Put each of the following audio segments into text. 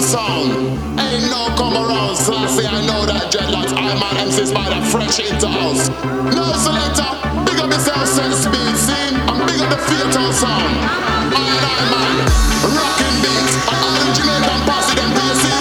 sound. Ain't no come around, so I say I know that dreadlocks. I'm an MC Spider, fresh into house. No selector, big up yourself, set speed, see? I'm big up the fatal sound. I man, rocking beats, and all the Jamaican posse, them do you see?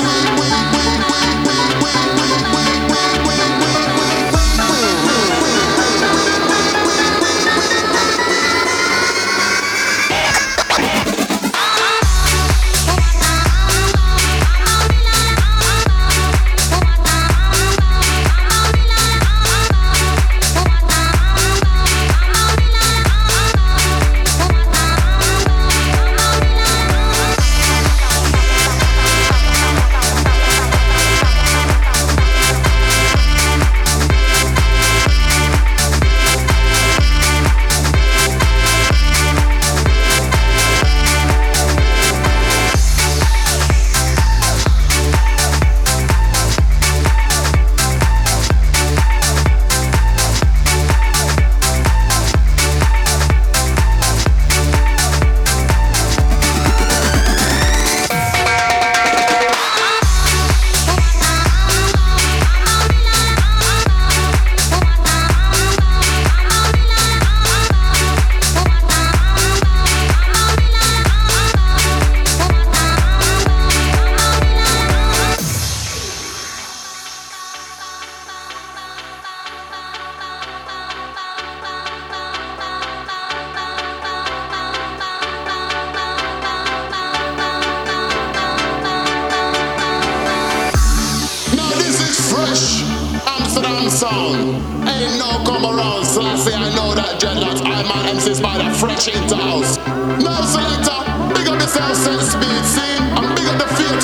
Sound. Ain't no come around, so I say I know that dreadlocks. I'm an MC Spider, fresh into house. No selector, big up yourself, set speed, see? I'm big up the field.